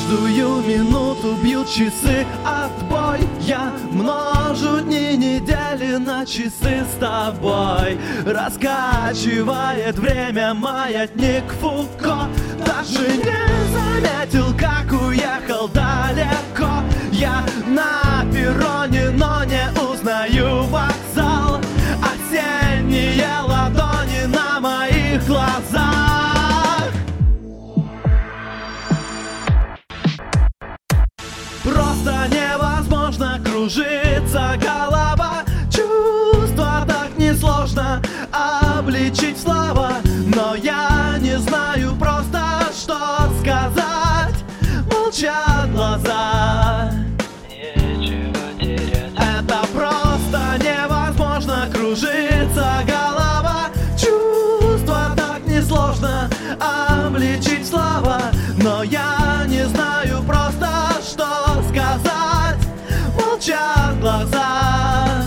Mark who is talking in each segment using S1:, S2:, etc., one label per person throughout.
S1: Каждую минуту бьют часы, отбой. Я множу дни, недели на часы с тобой. Раскачивает время маятник Фуко. Даже не заметил, как уехал далеко. Я на перроне, но не узнаю вокзал. Осенние ладони на моих глазах. Просто невозможно, кружится голова. Чувства так несложно обличить в слова. Но я не знаю просто, что сказать. Молчат глаза.
S2: Нечего терять.
S1: Это просто невозможно, кружится голова. Чувства так несложно обличить в слова. Но я не знаю просто, что сказать. Молчат глаза.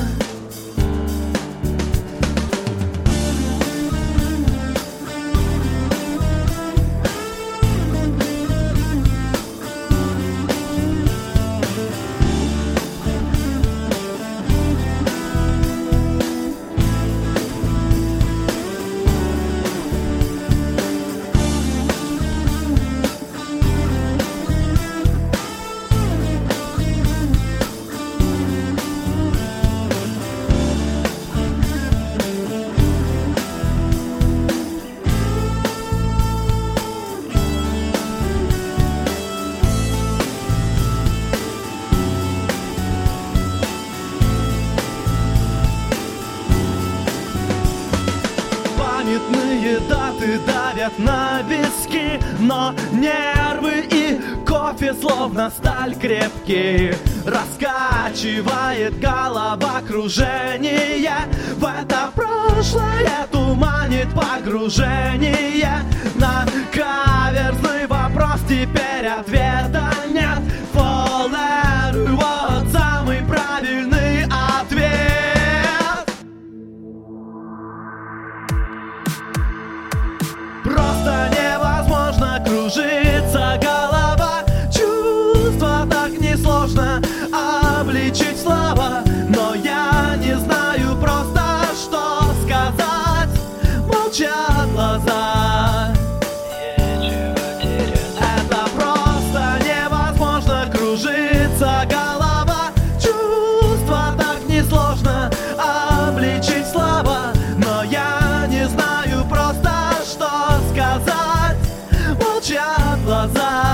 S1: Памятные даты давят на виски, но нервы и кофе словно сталь крепкие. Раскачивает голова кружение. В это прошлое туманит погружение. На каверзный вопрос теперь ответа нет. Фоллер, вот самый правильный ответ. Просто невозможно, кружится голова. Чувства так несложно обличить в слова. Но я не знаю просто, что сказать. Молчат глаза.
S2: Нечего терять.
S1: Это просто невозможно, кружится голова. Чувства так несложно обличить в слова. Но я не знаю просто, что сказать. Молчат глаза.